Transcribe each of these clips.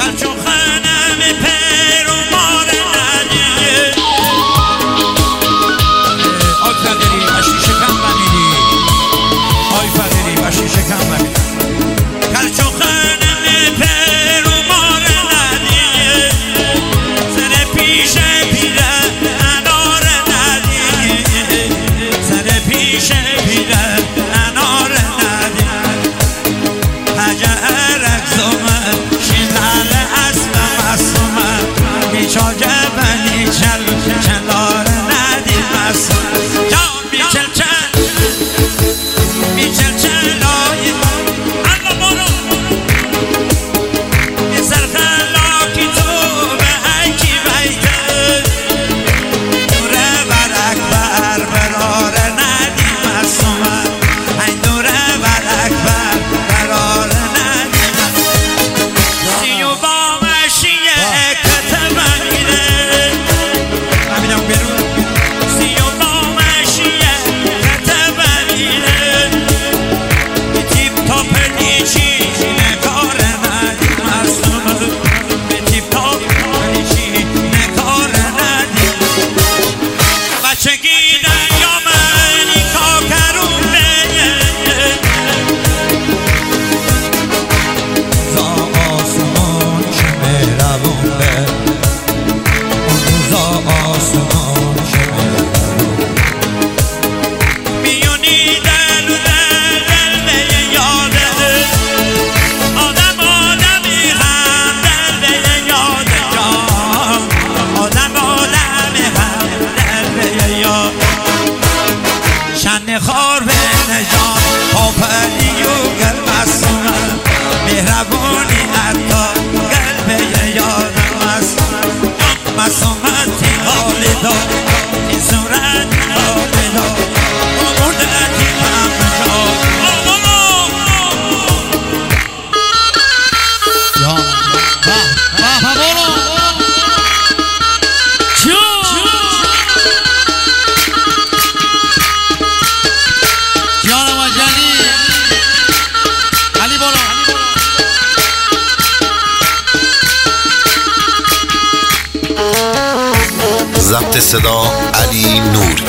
ضبط صدا علی نور.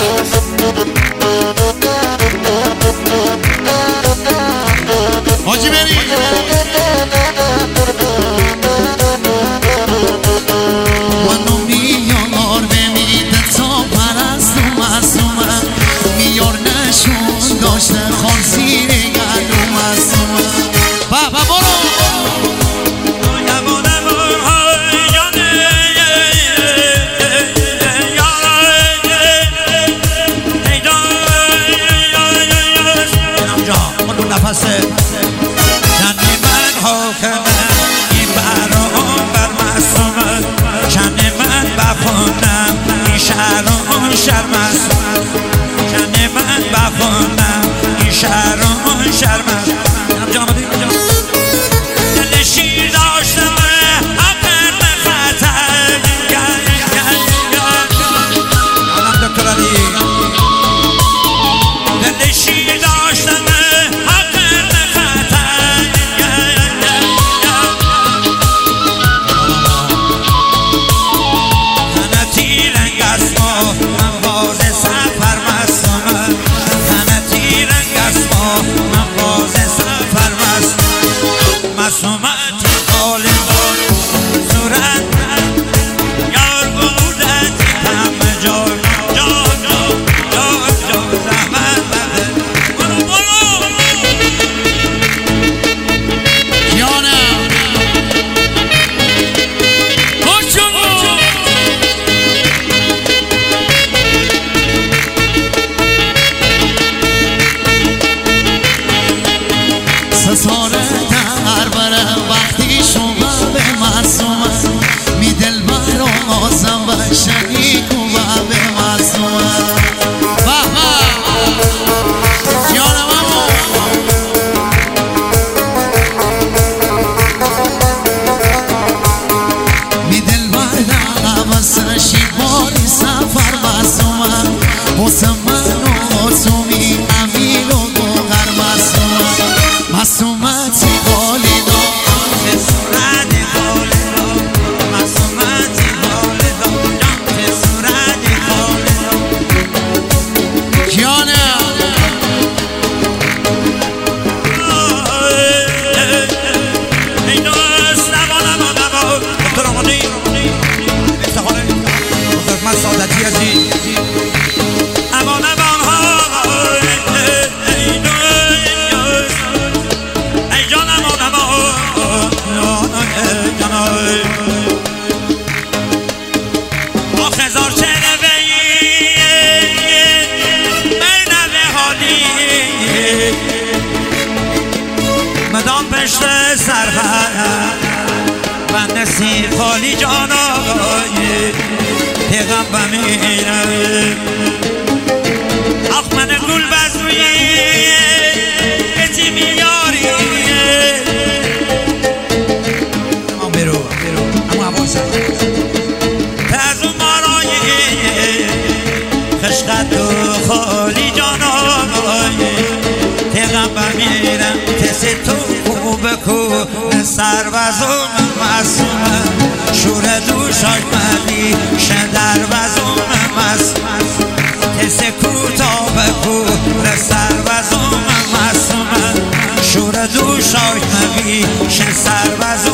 حاجی بری منو میار بمیده تا پرستو معصومم میار نشون داشته خان زیر گلو معصومم بابا برو جنی من حاکمه این برام بر معصومه جنی من بخونم این شهر اون شهر معصومه جنی من بخونم این شهر اون شهر معصومه دل شیر داشتم حقر خطر آدم دکتر علی دل شیر داشتم ساره در بره وقتی شما کسی خالی جان آقای پیغمبر میره آخ من گل بزوی کسی میاری اما برو اما عباس تازو مارای خشقت و خالی جان آقای پیغمبر میرم کسی تو بکو سر وزم مسوم شور دوشاش مدی شدر وزم مسوم کسی کوتا بکو سر وزم مسوم شور دوشاش مدی شدر وزم